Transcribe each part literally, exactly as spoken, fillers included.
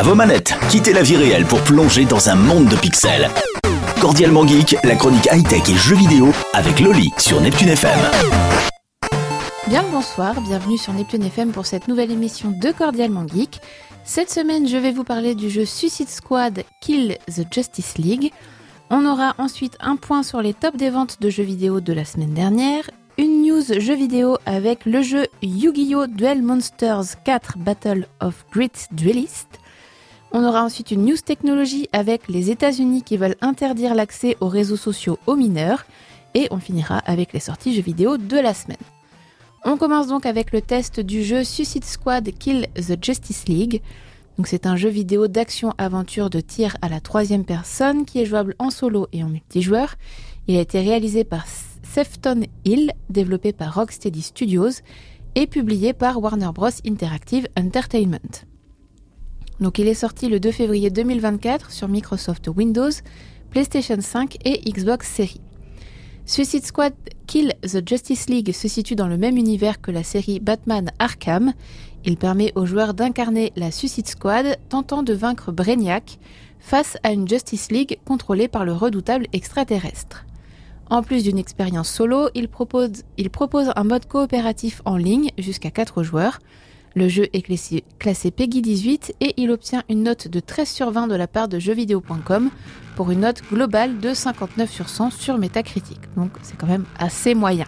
vos manettes, quittez la vie réelle pour plonger dans un monde de pixels. Cordialement Geek, la chronique high-tech et jeux vidéo avec Loli sur Neptune F M. Bien le bonsoir, bienvenue sur Neptune F M pour cette nouvelle émission de Cordialement Geek. Cette semaine, je vais vous parler du jeu Suicide Squad Kill the Justice League. On aura ensuite un point sur les tops des ventes de jeux vidéo de la semaine dernière, une news jeu vidéo avec le jeu Yu-Gi-Oh! Duel Monsters quatre Battle of Great Duelists. On aura ensuite une news technologie avec les États-Unis qui veulent interdire l'accès aux réseaux sociaux aux mineurs. Et on finira avec les sorties jeux vidéo de la semaine. On commence donc avec le test du jeu Suicide Squad Kill the Justice League. Donc c'est un jeu vidéo d'action-aventure de tir à la troisième personne qui est jouable en solo et en multijoueur. Il a été réalisé par Sefton Hill, développé par Rocksteady Studios et publié par Warner Bros. Interactive Entertainment. Donc il est sorti le deux février deux mille vingt-quatre sur Microsoft Windows, PlayStation cinq et Xbox Series. Suicide Squad Kill the Justice League se situe dans le même univers que la série Batman Arkham. Il permet aux joueurs d'incarner la Suicide Squad tentant de vaincre Brainiac face à une Justice League contrôlée par le redoutable extraterrestre. En plus d'une expérience solo, il propose, il propose un mode coopératif en ligne jusqu'à quatre joueurs. Le jeu est classé, classé Peggy dix-huit et il obtient une note de treize sur vingt de la part de jeux vidéo point com pour une note globale de cinquante-neuf sur cent sur Metacritic. Donc c'est quand même assez moyen.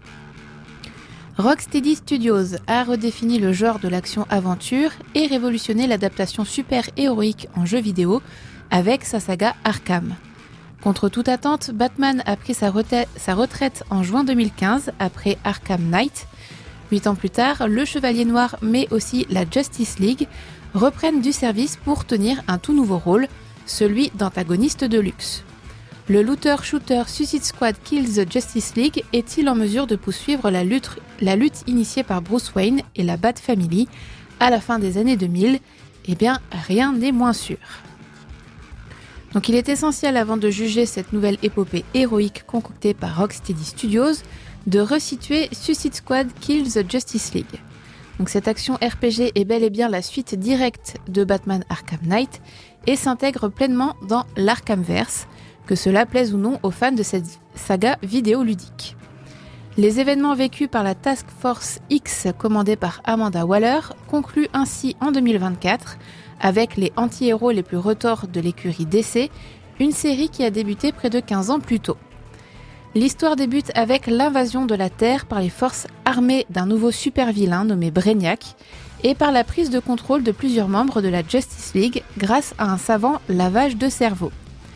Rocksteady Studios a redéfini le genre de l'action-aventure et révolutionné l'adaptation super-héroïque en jeu vidéo avec sa saga Arkham. Contre toute attente, Batman a pris sa, reta- sa retraite en juin deux mille quinze après Arkham Knight. Huit ans plus tard, le Chevalier Noir mais aussi la Justice League reprennent du service pour tenir un tout nouveau rôle, celui d'antagoniste de luxe. Le looter-shooter Suicide Squad Kill the Justice League est-il en mesure de poursuivre la lutte, la lutte initiée par Bruce Wayne et la Bat Family à la fin des années deux mille ? Eh bien, rien n'est moins sûr. Donc il est essentiel avant de juger cette nouvelle épopée héroïque concoctée par Rocksteady Studios de resituer Suicide Squad Kill the Justice League. Donc cette action R P G est bel et bien la suite directe de Batman Arkham Knight et s'intègre pleinement dans l'Arkhamverse, que cela plaise ou non aux fans de cette saga vidéoludique. Les événements vécus par la Task Force X commandée par Amanda Waller concluent ainsi en deux mille vingt-quatre avec les anti-héros les plus retors de l'écurie D C, une série qui a débuté près de quinze ans plus tôt. L'histoire débute avec l'invasion de la Terre par les forces armées d'un nouveau super-vilain nommé Brainiac et par la prise de contrôle de plusieurs membres de la Justice League grâce à un savant lavage de cerveau.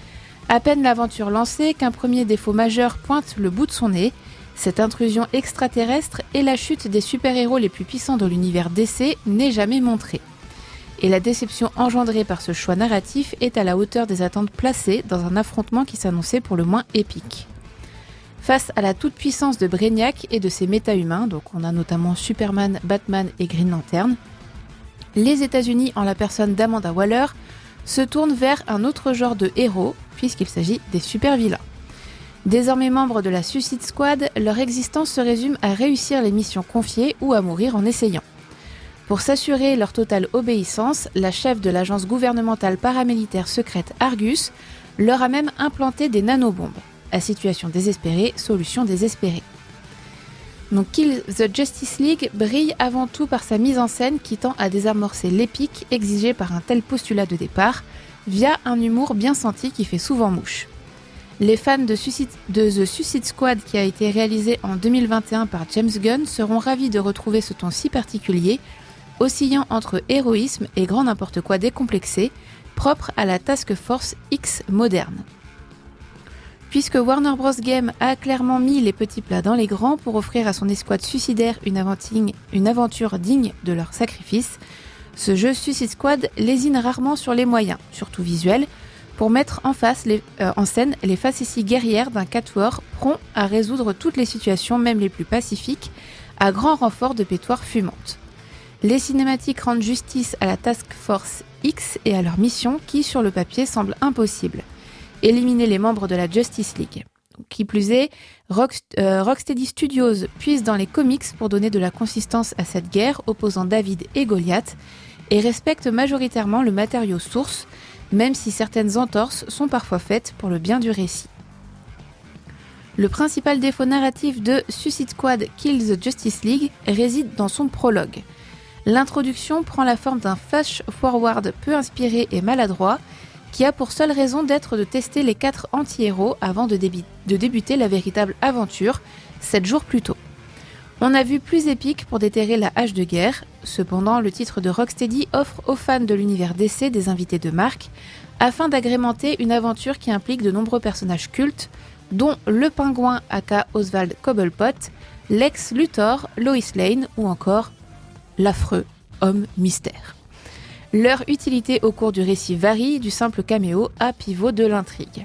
À peine l'aventure lancée qu'un premier défaut majeur pointe le bout de son nez, cette intrusion extraterrestre et la chute des super-héros les plus puissants de l'univers D C n'est jamais montrée. Et la déception engendrée par ce choix narratif est à la hauteur des attentes placées dans un affrontement qui s'annonçait pour le moins épique. Face à la toute-puissance de Brainiac et de ses méta-humains, donc on a notamment Superman, Batman et Green Lantern, les États-Unis, en la personne d'Amanda Waller, se tournent vers un autre genre de héros, puisqu'il s'agit des super-vilains. Désormais membres de la Suicide Squad, leur existence se résume à réussir les missions confiées ou à mourir en essayant. Pour s'assurer leur totale obéissance, la chef de l'agence gouvernementale paramilitaire secrète Argus leur a même implanté des nanobombes. À situation désespérée, solution désespérée. Donc Kill the Justice League brille avant tout par sa mise en scène qui tend à désamorcer l'épique exigé par un tel postulat de départ, via un humour bien senti qui fait souvent mouche. Les fans de, Suicide, de The Suicide Squad qui a été réalisé en deux mille vingt et un par James Gunn seront ravis de retrouver ce ton si particulier, oscillant entre héroïsme et grand n'importe quoi décomplexé, propre à la Task Force X moderne. Puisque Warner Bros. Games a clairement mis les petits plats dans les grands pour offrir à son escouade suicidaire une aventure, une aventure digne de leur sacrifice, ce jeu Suicide Squad lésine rarement sur les moyens, surtout visuels, pour mettre en, face les, euh, en scène les facéties guerrières d'un quatuor prompt à résoudre toutes les situations, même les plus pacifiques, à grand renfort de pétoire fumante. Les cinématiques rendent justice à la Task Force X et à leur mission qui, sur le papier, semble impossible. Éliminer les membres de la Justice League. Qui plus est, Rock, euh, Rocksteady Studios puise dans les comics pour donner de la consistance à cette guerre opposant David et Goliath et respecte majoritairement le matériau source, même si certaines entorses sont parfois faites pour le bien du récit. Le principal défaut narratif de Suicide Squad Kills the Justice League réside dans son prologue. L'introduction prend la forme d'un flash-forward peu inspiré et maladroit, qui a pour seule raison d'être de tester les quatre anti-héros avant de, débi- de débuter la véritable aventure, sept jours plus tôt. On a vu plus épique pour déterrer la hache de guerre, cependant le titre de Rocksteady offre aux fans de l'univers D C des invités de marque, afin d'agrémenter une aventure qui implique de nombreux personnages cultes, dont le Pingouin aka Oswald Cobblepot, Lex Luthor, Lois Lane ou encore l'affreux Homme Mystère. Leur utilité au cours du récit varie du simple caméo à pivot de l'intrigue.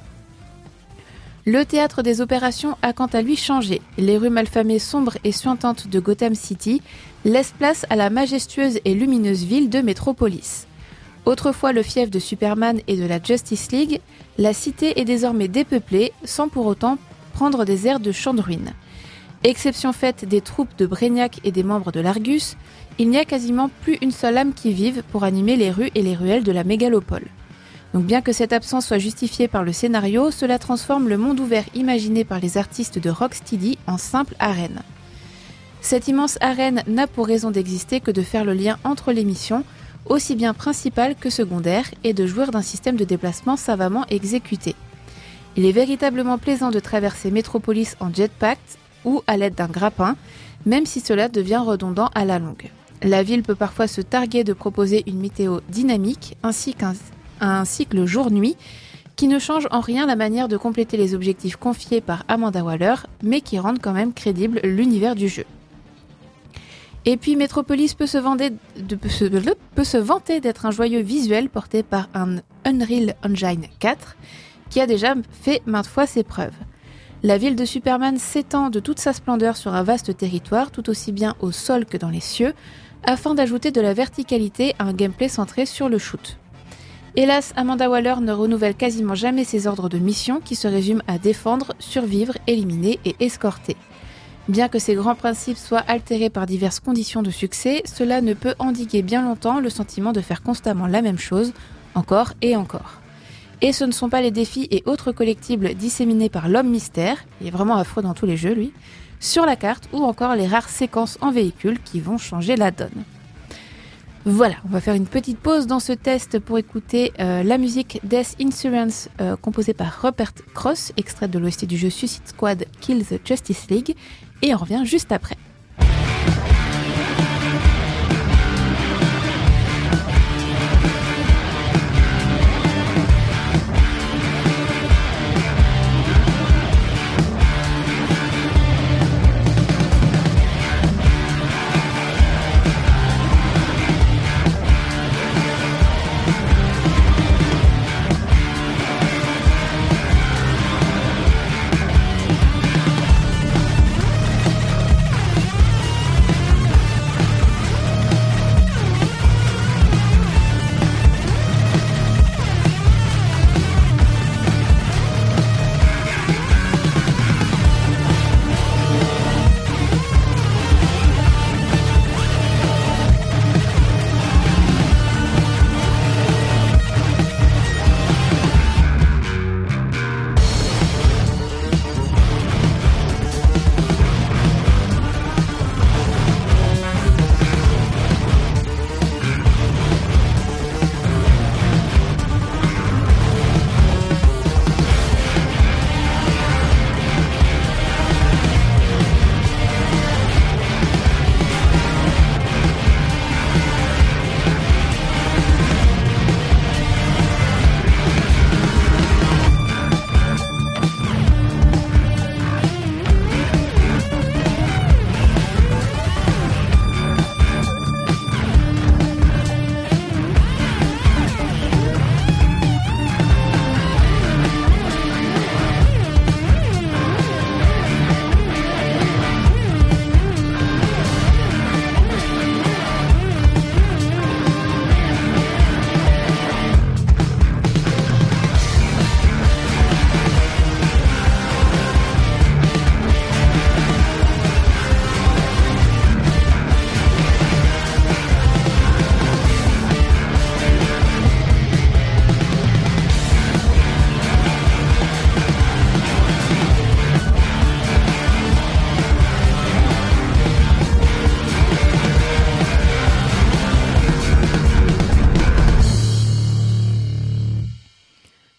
Le théâtre des opérations a quant à lui changé. Les rues malfamées sombres et suintantes de Gotham City laissent place à la majestueuse et lumineuse ville de Metropolis. Autrefois le fief de Superman et de la Justice League, la cité est désormais dépeuplée sans pour autant prendre des airs de champ de ruines. Exception faite des troupes de Brainiac et des membres de l'Argus, il n'y a quasiment plus une seule âme qui vive pour animer les rues et les ruelles de la mégalopole. Donc bien que cette absence soit justifiée par le scénario, cela transforme le monde ouvert imaginé par les artistes de Rocksteady en simple arène. Cette immense arène n'a pour raison d'exister que de faire le lien entre les missions, aussi bien principales que secondaires, et de jouir d'un système de déplacement savamment exécuté. Il est véritablement plaisant de traverser Metropolis en jetpack ou à l'aide d'un grappin, même si cela devient redondant à la longue. La ville peut parfois se targuer de proposer une météo dynamique ainsi qu'un un cycle jour-nuit qui ne change en rien la manière de compléter les objectifs confiés par Amanda Waller, mais qui rendent quand même crédible l'univers du jeu. Et puis Metropolis peut se, vender, de, peut, se, peut se vanter d'être un joyeux visuel porté par un Unreal Engine quatre qui a déjà fait maintes fois ses preuves. La ville de Superman s'étend de toute sa splendeur sur un vaste territoire, tout aussi bien au sol que dans les cieux, afin d'ajouter de la verticalité à un gameplay centré sur le shoot. Hélas, Amanda Waller ne renouvelle quasiment jamais ses ordres de mission qui se résument à défendre, survivre, éliminer et escorter. Bien que ces grands principes soient altérés par diverses conditions de succès, cela ne peut endiguer bien longtemps le sentiment de faire constamment la même chose, encore et encore. Et ce ne sont pas les défis et autres collectibles disséminés par l'homme mystère, il est vraiment affreux dans tous les jeux lui, sur la carte ou encore les rares séquences en véhicule qui vont changer la donne. Voilà, on va faire une petite pause dans ce test pour écouter euh, la musique Death Insurance euh, composée par Rupert Cross, extraite de l'O S T du jeu Suicide Squad Kill the Justice League, et on revient juste après.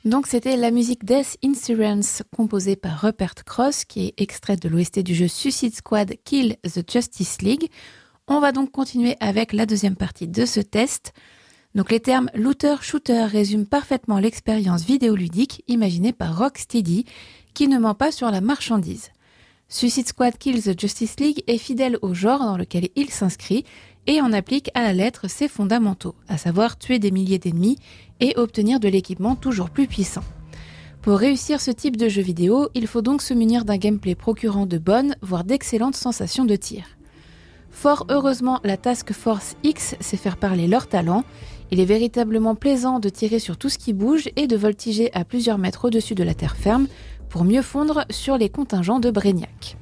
Donc c'était la musique Death Insurance composée par Rupert Cross qui est extraite de l'O S T du jeu Suicide Squad Kill the Justice League. On va donc continuer avec la deuxième partie de ce test. Donc les termes looter-shooter résument parfaitement l'expérience vidéoludique imaginée par Rocksteady qui ne ment pas sur la marchandise. Suicide Squad Kill the Justice League est fidèle au genre dans lequel il s'inscrit et en applique à la lettre ses fondamentaux, à savoir tuer des milliers d'ennemis et obtenir de l'équipement toujours plus puissant. Pour réussir ce type de jeu vidéo, il faut donc se munir d'un gameplay procurant de bonnes, voire d'excellentes sensations de tir. Fort heureusement, la Task Force X sait faire parler leur talent. Il est véritablement plaisant de tirer sur tout ce qui bouge et de voltiger à plusieurs mètres au-dessus de la terre ferme pour mieux fondre sur les contingents de Brainiac.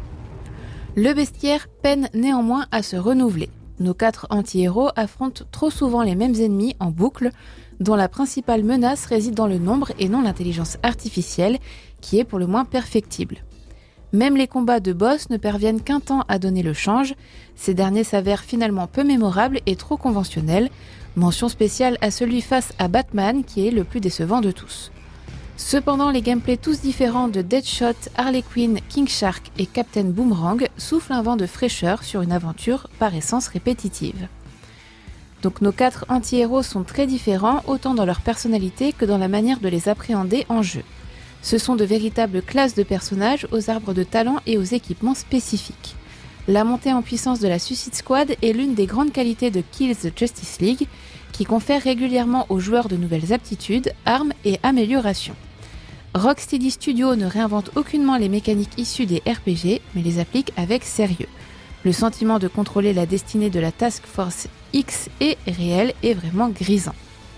Le bestiaire peine néanmoins à se renouveler. Nos quatre anti-héros affrontent trop souvent les mêmes ennemis en boucle, dont la principale menace réside dans le nombre et non l'intelligence artificielle, qui est pour le moins perfectible. Même les combats de boss ne parviennent qu'un temps à donner le change, ces derniers s'avèrent finalement peu mémorables et trop conventionnels, mention spéciale à celui face à Batman qui est le plus décevant de tous. Cependant, les gameplays tous différents de Deadshot, Harley Quinn, King Shark et Captain Boomerang soufflent un vent de fraîcheur sur une aventure par essence répétitive. Donc nos quatre anti-héros sont très différents autant dans leur personnalité que dans la manière de les appréhender en jeu. Ce sont de véritables classes de personnages aux arbres de talent et aux équipements spécifiques. La montée en puissance de la Suicide Squad est l'une des grandes qualités de Kill the Justice League, qui confère régulièrement aux joueurs de nouvelles aptitudes, armes et améliorations. Rocksteady Studio ne réinvente aucunement les mécaniques issues des R P G, mais les applique avec sérieux. Le sentiment de contrôler la destinée de la Task Force X est réel et vraiment grisant.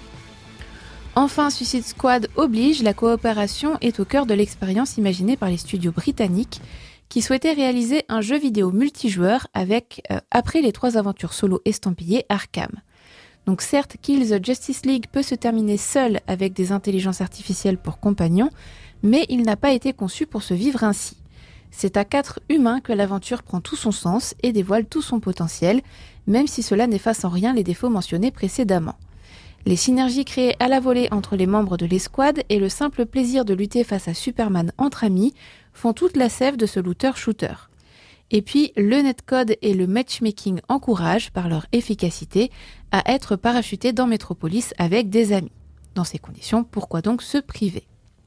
Enfin, Suicide Squad oblige, la coopération est au cœur de l'expérience imaginée par les studios britanniques qui souhaitaient réaliser un jeu vidéo multijoueur avec, euh, après les trois aventures solo estampillées Arkham. Donc certes, Kill the Justice League peut se terminer seul avec des intelligences artificielles pour compagnons, mais il n'a pas été conçu pour se vivre ainsi. C'est à quatre humains que l'aventure prend tout son sens et dévoile tout son potentiel, même si cela n'efface en rien les défauts mentionnés précédemment. Les synergies créées à la volée entre les membres de l'escouade et le simple plaisir de lutter face à Superman entre amis font toute la sève de ce looter-shooter. Et puis, le netcode et le matchmaking encouragent, par leur efficacité, à être parachutés dans Metropolis avec des amis. Dans ces conditions, pourquoi donc se priver ?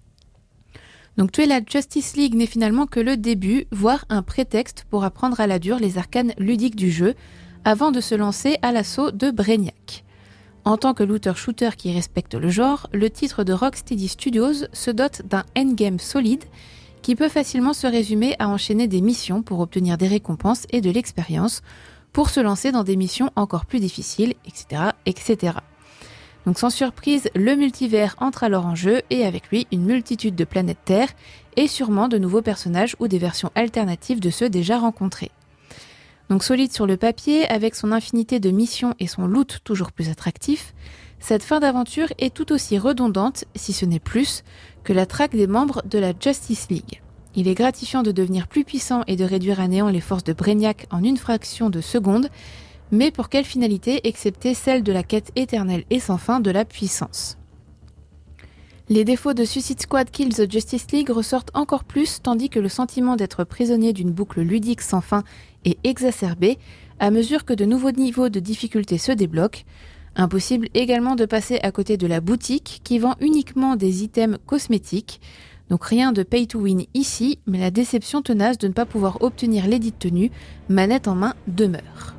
Donc tuer la Justice League n'est finalement que le début, voire un prétexte pour apprendre à la dure les arcanes ludiques du jeu, avant de se lancer à l'assaut de Brainiac. En tant que looter-shooter qui respecte le genre, le titre de Rocksteady Studios se dote d'un endgame solide qui peut facilement se résumer à enchaîner des missions pour obtenir des récompenses et de l'expérience, pour se lancer dans des missions encore plus difficiles, et cetera, et cetera. Donc sans surprise, le multivers entre alors en jeu et avec lui une multitude de planètes Terre et sûrement de nouveaux personnages ou des versions alternatives de ceux déjà rencontrés. Donc solide sur le papier, avec son infinité de missions et son loot toujours plus attractif, cette fin d'aventure est tout aussi redondante, si ce n'est plus, que la traque des membres de la Justice League. Il est gratifiant de devenir plus puissant et de réduire à néant les forces de Brainiac en une fraction de seconde, mais pour quelle finalité excepté celle de la quête éternelle et sans fin de la puissance ? Les défauts de Suicide Squad Kill the Justice League ressortent encore plus, tandis que le sentiment d'être prisonnier d'une boucle ludique sans fin est exacerbé à mesure que de nouveaux niveaux de difficulté se débloquent. Impossible également de passer à côté de la boutique qui vend uniquement des items cosmétiques. Donc rien de pay to win ici, mais la déception tenace de ne pas pouvoir obtenir les dites tenues, manette en main, demeure.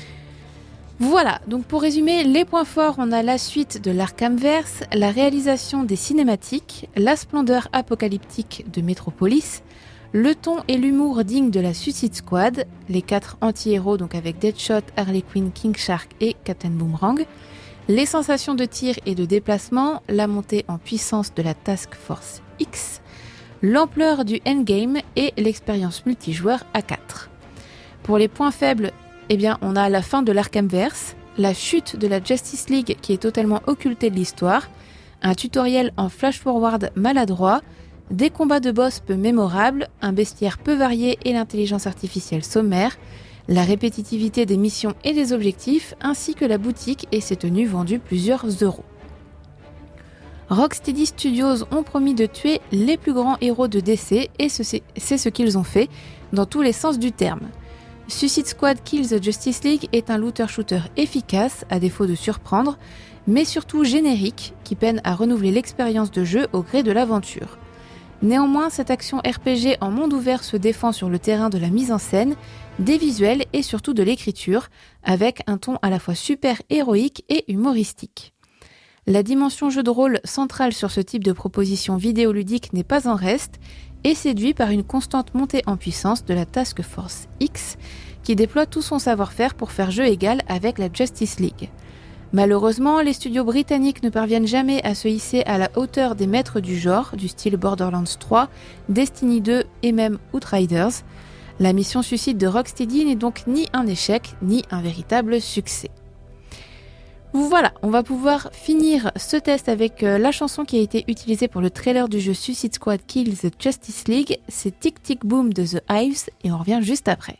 Voilà, donc pour résumer, les points forts, on a la suite de l'Arkhamverse, la réalisation des cinématiques, la splendeur apocalyptique de Metropolis, le ton et l'humour dignes de la Suicide Squad, les quatre anti-héros donc avec Deadshot, Harley Quinn, King Shark et Captain Boomerang, les sensations de tir et de déplacement, la montée en puissance de la Task Force X, l'ampleur du endgame et l'expérience multijoueur à quatre. Pour les points faibles, eh bien, on a la fin de l'Arkhamverse, la chute de la Justice League qui est totalement occultée de l'histoire, un tutoriel en flash-forward maladroit, des combats de boss peu mémorables, un bestiaire peu varié et l'intelligence artificielle sommaire, la répétitivité des missions et des objectifs, ainsi que la boutique et ses tenues vendues plusieurs euros. Rocksteady Studios ont promis de tuer les plus grands héros de D C et c'est ce qu'ils ont fait, dans tous les sens du terme. Suicide Squad Kills the Justice League est un looter-shooter efficace, à défaut de surprendre, mais surtout générique, qui peine à renouveler l'expérience de jeu au gré de l'aventure. Néanmoins, cette action R P G en monde ouvert se défend sur le terrain de la mise en scène, des visuels et surtout de l'écriture, avec un ton à la fois super-héroïque et humoristique. La dimension jeu de rôle centrale sur ce type de proposition vidéoludique n'est pas en reste, et séduit par une constante montée en puissance de la Task Force X, qui déploie tout son savoir-faire pour faire jeu égal avec la Justice League. Malheureusement, les studios britanniques ne parviennent jamais à se hisser à la hauteur des maîtres du genre, du style Borderlands trois, Destiny deux et même Outriders. La mission suicide de Rocksteady n'est donc ni un échec, ni un véritable succès. Voilà, on va pouvoir finir ce test avec la chanson qui a été utilisée pour le trailer du jeu Suicide Squad Kills the Justice League. C'est Tic Tic Boom de The Hives et on revient juste après.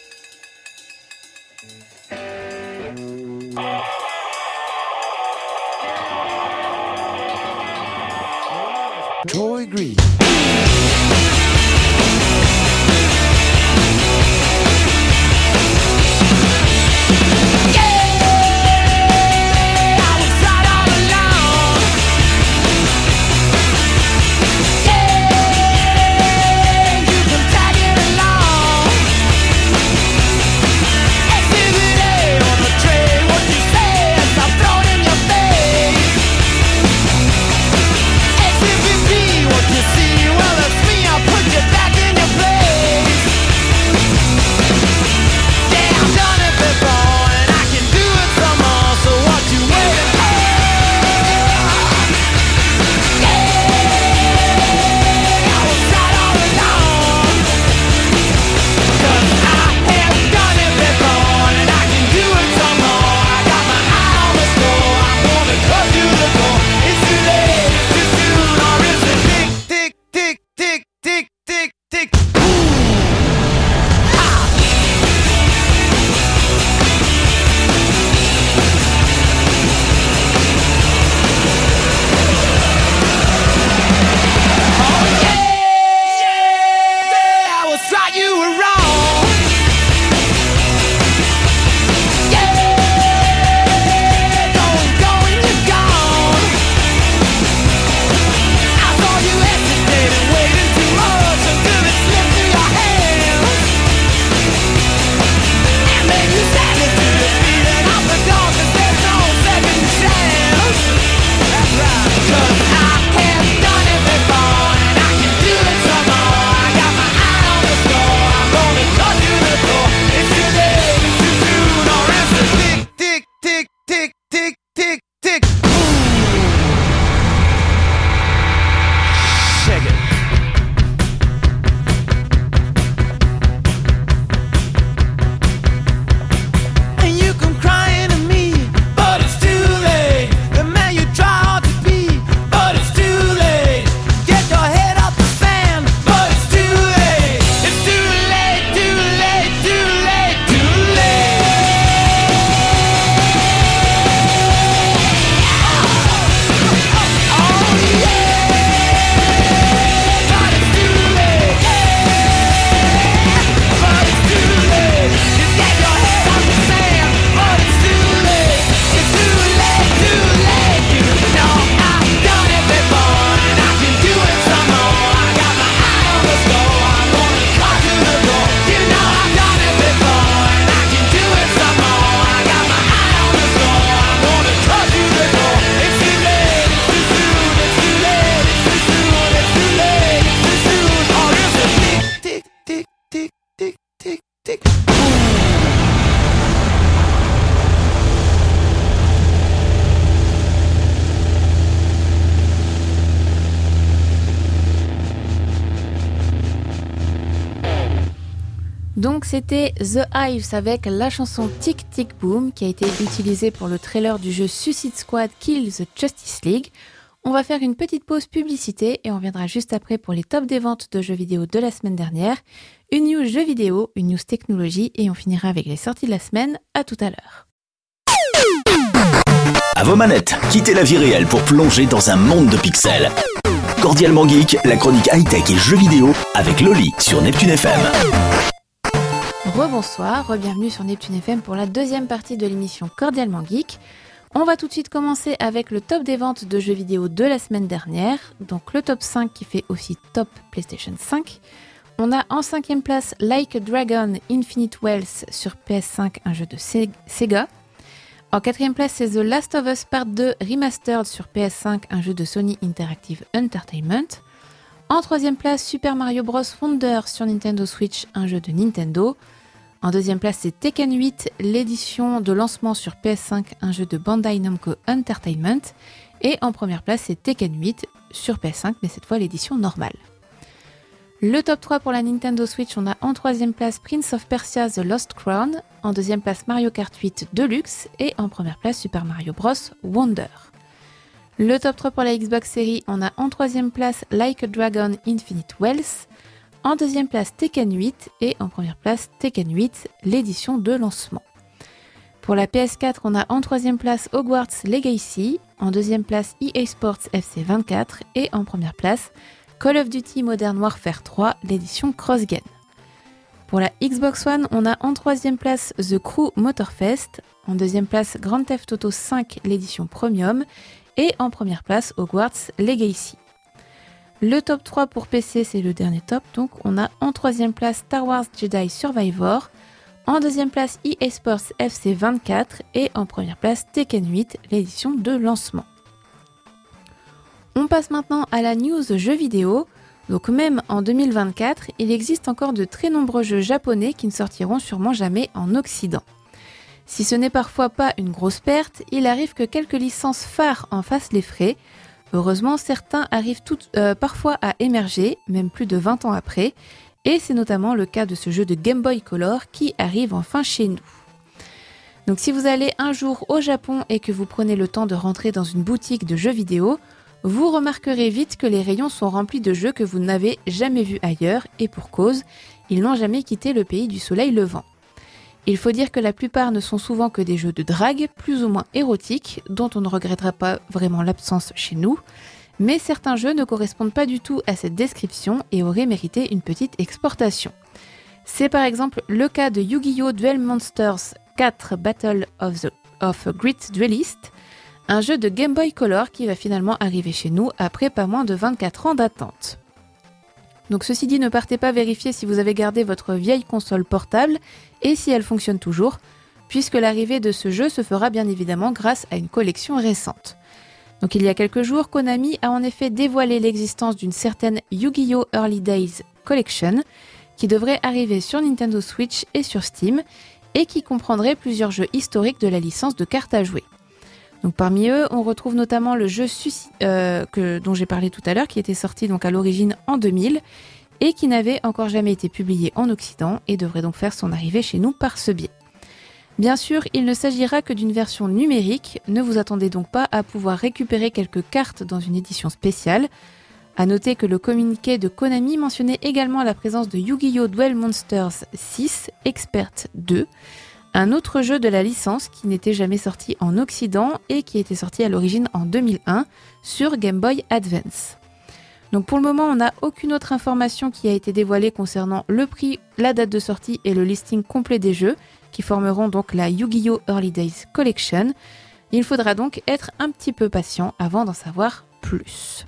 Troy Green. Donc c'était The Hives avec la chanson Tic Tic Boom qui a été utilisée pour le trailer du jeu Suicide Squad Kills the Justice League. On va faire une petite pause publicité et on reviendra juste après pour les tops des ventes de jeux vidéo de la semaine dernière, une news jeux vidéo, une news technologie et on finira avec les sorties de la semaine. À tout à l'heure. vos manettes, quittez la vie réelle pour plonger dans un monde de pixels. Cordialement Geek, la chronique high-tech et jeux vidéo avec Loli sur Neptune F M. Rebonsoir, re-bienvenue sur Neptune F M pour la deuxième partie de l'émission Cordialement Geek. On va tout de suite commencer avec le top des ventes de jeux vidéo de la semaine dernière, donc le top cinq qui fait aussi top PlayStation cinq. On a en cinquième place Like a Dragon Infinite Wealth sur P S cinq, un jeu de Sega. En quatrième place, c'est The Last of Us Part deux Remastered sur P S cinq, un jeu de Sony Interactive Entertainment. En troisième place, Super Mario Bros. Wonder sur Nintendo Switch, un jeu de Nintendo. En deuxième place, c'est Tekken huit, l'édition de lancement sur P S cinq, un jeu de Bandai Namco Entertainment. Et en première place, c'est Tekken huit sur P S cinq, mais cette fois l'édition normale. Le top trois pour la Nintendo Switch, on a en troisième place Prince of Persia The Lost Crown, en deuxième place Mario Kart huit Deluxe et en première place Super Mario Bros. Wonder. Le top trois pour la Xbox Series, on a en troisième place Like a Dragon Infinite Wealth, en deuxième place Tekken huit et en première place Tekken huit, l'édition de lancement. Pour la P S quatre, on a en troisième place Hogwarts Legacy, en deuxième place E A Sports F C vingt-quatre et en première place Call of Duty Modern Warfare trois, l'édition Cross-Gen. Pour la Xbox One, on a en troisième place The Crew Motorfest, en deuxième place Grand Theft Auto cinq, l'édition Premium et en première place Hogwarts Legacy. Le top trois pour P C, c'est le dernier top, donc on a en troisième place Star Wars Jedi Survivor, en deuxième place E A Sports F C vingt-quatre et en première place Tekken huit, l'édition de lancement. On passe maintenant à la news jeux vidéo. Donc même en deux mille vingt-quatre, il existe encore de très nombreux jeux japonais qui ne sortiront sûrement jamais en Occident. Si ce n'est parfois pas une grosse perte, il arrive que quelques licences phares en fassent les frais. Heureusement, certains arrivent tout, euh, parfois à émerger, même plus de vingt ans après, et c'est notamment le cas de ce jeu de Game Boy Color qui arrive enfin chez nous. Donc si vous allez un jour au Japon et que vous prenez le temps de rentrer dans une boutique de jeux vidéo, vous remarquerez vite que les rayons sont remplis de jeux que vous n'avez jamais vus ailleurs, et pour cause, ils n'ont jamais quitté le pays du soleil levant. Il faut dire que la plupart ne sont souvent que des jeux de drague, plus ou moins érotiques, dont on ne regrettera pas vraiment l'absence chez nous, mais certains jeux ne correspondent pas du tout à cette description et auraient mérité une petite exportation. C'est par exemple le cas de Yu-Gi-Oh! Duel Monsters quatre Battle of, the, of a Great Duelist, un jeu de Game Boy Color qui va finalement arriver chez nous après pas moins de vingt-quatre ans d'attente. Donc ceci dit, ne partez pas vérifier si vous avez gardé votre vieille console portable et si elle fonctionne toujours, puisque l'arrivée de ce jeu se fera bien évidemment grâce à une collection récente. Donc il y a quelques jours, Konami a en effet dévoilé l'existence d'une certaine Yu-Gi-Oh! Early Days Collection qui devrait arriver sur Nintendo Switch et sur Steam et qui comprendrait plusieurs jeux historiques de la licence de cartes à jouer. Donc parmi eux, on retrouve notamment le jeu Suicide, euh, que, dont j'ai parlé tout à l'heure, qui était sorti donc à l'origine en deux mille et qui n'avait encore jamais été publié en Occident et devrait donc faire son arrivée chez nous par ce biais. Bien sûr, il ne s'agira que d'une version numérique, ne vous attendez donc pas à pouvoir récupérer quelques cartes dans une édition spéciale. A noter que le communiqué de Konami mentionnait également la présence de Yu-Gi-Oh! Duel Monsters six Expert deux, un autre jeu de la licence qui n'était jamais sorti en Occident et qui était sorti à l'origine en deux mille un sur Game Boy Advance. Donc pour le moment, on n'a aucune autre information qui a été dévoilée concernant le prix, la date de sortie et le listing complet des jeux qui formeront donc la Yu-Gi-Oh! Early Days Collection. Il faudra donc être un petit peu patient avant d'en savoir plus.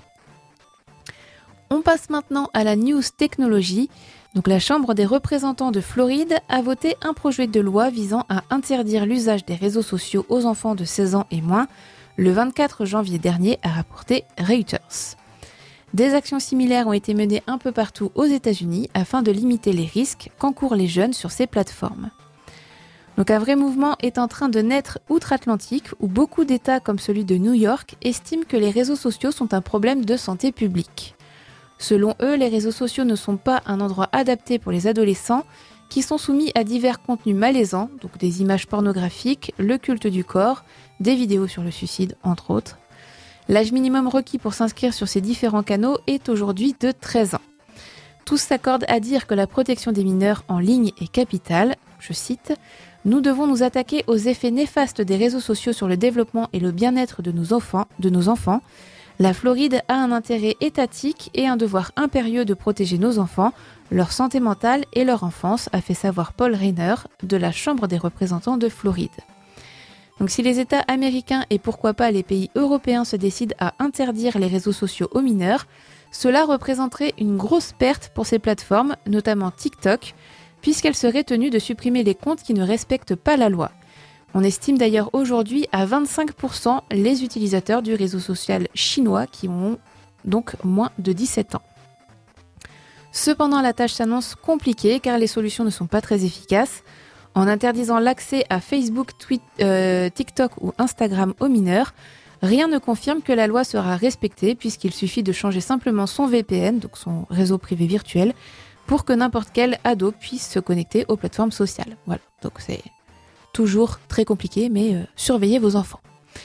On passe maintenant à la news technologie. Donc la Chambre des représentants de Floride a voté un projet de loi visant à interdire l'usage des réseaux sociaux aux enfants de seize ans et moins, le vingt-quatre janvier dernier, a rapporté Reuters. Des actions similaires ont été menées un peu partout aux États-Unis afin de limiter les risques qu'encourent les jeunes sur ces plateformes. Donc un vrai mouvement est en train de naître outre-Atlantique où beaucoup d'États comme celui de New York estiment que les réseaux sociaux sont un problème de santé publique. Selon eux, les réseaux sociaux ne sont pas un endroit adapté pour les adolescents qui sont soumis à divers contenus malaisants, donc des images pornographiques, le culte du corps, des vidéos sur le suicide, entre autres. L'âge minimum requis pour s'inscrire sur ces différents canaux est aujourd'hui de treize ans. Tous s'accordent à dire que la protection des mineurs en ligne est capitale. je cite, « Nous devons nous attaquer aux effets néfastes des réseaux sociaux sur le développement et le bien-être de nos enfants. De nos enfants. La Floride a un intérêt étatique et un devoir impérieux de protéger nos enfants, leur santé mentale et leur enfance », a fait savoir Paul Rayner de la Chambre des représentants de Floride. Donc si les États américains et pourquoi pas les pays européens se décident à interdire les réseaux sociaux aux mineurs, cela représenterait une grosse perte pour ces plateformes, notamment TikTok, puisqu'elles seraient tenues de supprimer les comptes qui ne respectent pas la loi. On estime d'ailleurs aujourd'hui à vingt-cinq pour cent les utilisateurs du réseau social chinois qui ont donc moins de dix-sept ans. Cependant, la tâche s'annonce compliquée car les solutions ne sont pas très efficaces. En interdisant l'accès à Facebook, Twitter, euh, TikTok ou Instagram aux mineurs, rien ne confirme que la loi sera respectée puisqu'il suffit de changer simplement son V P N, donc son réseau privé virtuel, pour que n'importe quel ado puisse se connecter aux plateformes sociales. Voilà, donc c'est toujours très compliqué, mais euh, surveillez vos enfants.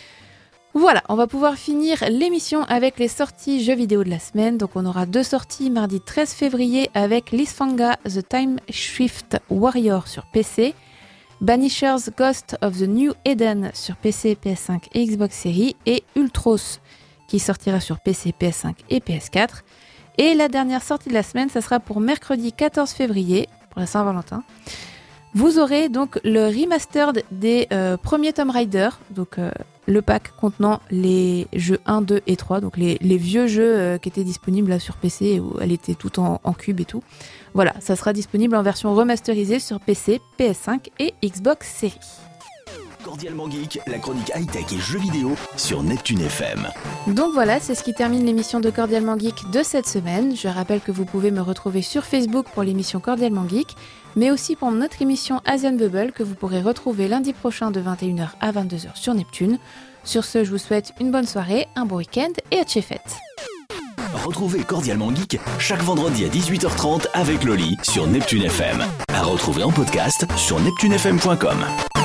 Voilà, on va pouvoir finir l'émission avec les sorties jeux vidéo de la semaine. Donc on aura deux sorties mardi treize février avec Lysfanga The Time Shift Warrior sur P C, Banishers Ghost of the New Eden sur P C, P S cinq et Xbox Series, et Ultros qui sortira sur P C, P S cinq et P S quatre. Et la dernière sortie de la semaine, ça sera pour mercredi quatorze février, pour la Saint-Valentin. Vous aurez donc le remastered des euh, premiers Tomb Raider, donc euh, le pack contenant les jeux un, deux et trois, donc les, les vieux jeux euh, qui étaient disponibles là sur P C, où elle était tout en, en cube et tout. Voilà, ça sera disponible en version remasterisée sur P C, P S cinq et Xbox Series. Cordialement Geek, la chronique high-tech et jeux vidéo sur Neptune F M. Donc voilà, c'est ce qui termine l'émission de Cordialement Geek de cette semaine. Je rappelle que vous pouvez me retrouver sur Facebook pour l'émission Cordialement Geek, mais aussi pour notre émission Asian Bubble que vous pourrez retrouver lundi prochain de vingt et une heures à vingt-deux heures sur Neptune. Sur ce, je vous souhaite une bonne soirée, un bon week-end et à tchéfête. Retrouvez Cordialement Geek chaque vendredi à dix-huit heures trente avec Loli sur Neptune F M. À retrouver en podcast sur neptune f m point com.